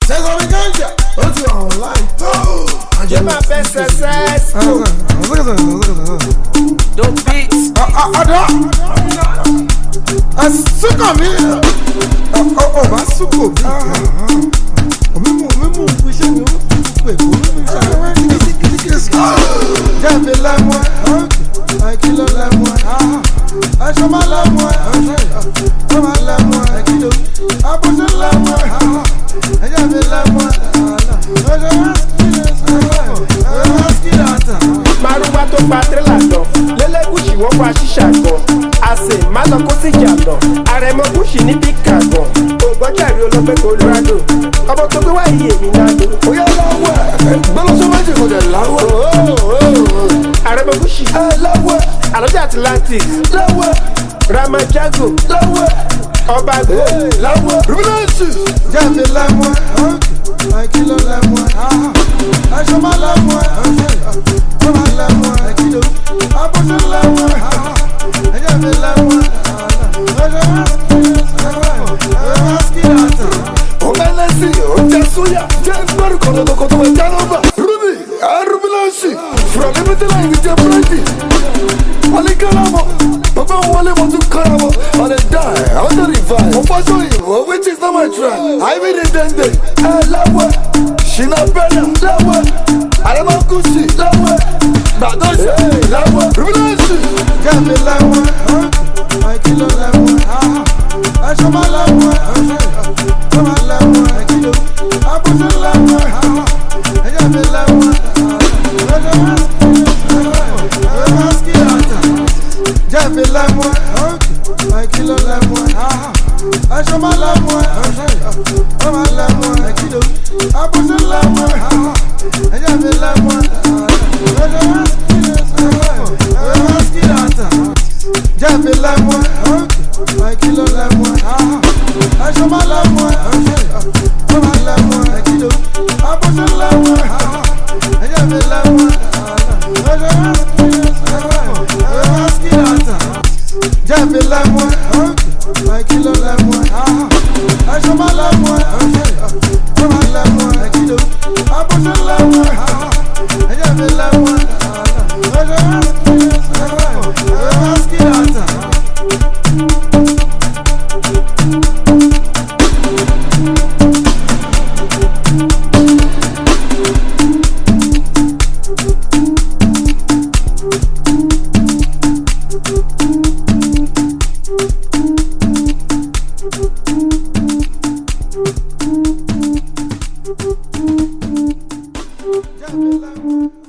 Sẹ́gun mi gánjà, ó ti wà online. Jẹ́ máa fẹ́ sẹ́sẹ́. Don't beat. Ọ̀dọ́, súnkàn mi. Ọba súnkò mi. Mímú iṣẹ́ mi ó pè kó mímú iṣẹ́ mi kìsìkìsì. Jẹ́bi lẹ́mú ẹ̀, àìkílọ̀ lẹ́mú ẹ̀, aṣọ máa lẹ́mú ẹ̀, ó máa lẹ́mú ẹ̀, kílò, àbúṣe lẹ́mú ẹ̀, ẹ̀jẹ̀bi lẹ́mú ẹ̀, ọjọ́ Márúwá tó pa tírélà lọ, lélẹ́gùsì wọ́n fa ṣíṣà gan. Àsè má lọ kó síjà lọ, àrẹ̀mọ gúúsì ní bíkà gan. Ògbọ́jàrí olóògbé Colorado, ọmọ tó gbé wáyé èmi náà lò. Oyè lọ́wọ́ gbọ́lọ́sọ méjì kò dẹ̀ láwọ̀. Àrẹ̀mọ gúúsì lọ́wọ́, àlọ́jà Atlantic lọ́wọ́, Ramajago lọ́wọ́, ọba gbé lọ́wọ́. Rúbílẹ̀sì jẹ́bi lẹ́mú ẹ̀, àìkílọ̀ lẹ́mú ẹ̀, aṣọ máa lẹ́mú ẹ̀, ó máa lẹ́mú ẹ̀, kílò, àbúṣe lẹ́mú ẹ̀, ẹ̀jẹ̀bi lẹ́mú ẹ̀, Omelesi, oúnjẹ súyà, jẹ́ gbẹ́rù kọ̀dọ̀dọ̀kọ̀dọ̀ wẹ̀ jálọ́bà. Rúbì, Rúbílẹ̀sì, from everything like the jẹ́ búrẹ́dì. Wọ́n lè kẹ́ra mọ́, bàbá wọn wọlé mọ́ tún kọ́ra mọ́. On the die, on the revive. Mo fọ́sọ̀ ìwọ, which is not my try. I be the dende, láwọ̀, ṣìnà bẹ́lẹ̀, láwọ̀, àrẹ́mọ́kùsì, láwọ̀, gbàdọ́sẹ̀, láwọ̀. Rúbílẹ̀sì, jẹ́bi lẹ́mú ẹ̀, àìkílọ̀ lẹ́mú ẹ̀, aṣọ máa lẹ́mú ẹ̀, ó máa lẹ́mú ẹ̀, kílò, àbúṣe lẹ́mú ẹ̀, ẹ̀jẹ̀bi lẹ́mú ẹ̀, jẹ́bi lẹ́mú ẹ̀, àìkílọ̀ lẹ́mú ẹ̀, aṣọ máa lẹ́mú ẹ̀, ó máa lẹ́mú ẹ̀, kílò, àbúṣe lẹ́mú ẹ̀, ẹ̀jẹ̀bi lẹ́mú ẹ̀, jẹ́bi lẹ́mú ẹ̀, àìkílọ̀ lẹ́mú ẹ̀, aṣọ máa lẹ́mú ẹ̀, ó máa lẹ́mú ẹ̀, kílò, àbúṣe lẹ́mú ẹ̀, ẹ̀jẹ̀bi lẹ́mú ẹ̀, jẹ́bi lẹ́mú ẹ̀, àìkílọ̀ lẹ́mú ẹ̀, aṣọ máa lẹ́mú ẹ̀, ó máa lẹ́mú ẹ̀, kílò, àbúṣe lẹ́mú ẹ̀, ẹ̀jẹ̀bi lẹ́mú ẹ̀, jẹ́bi lẹ́mú ẹ̀.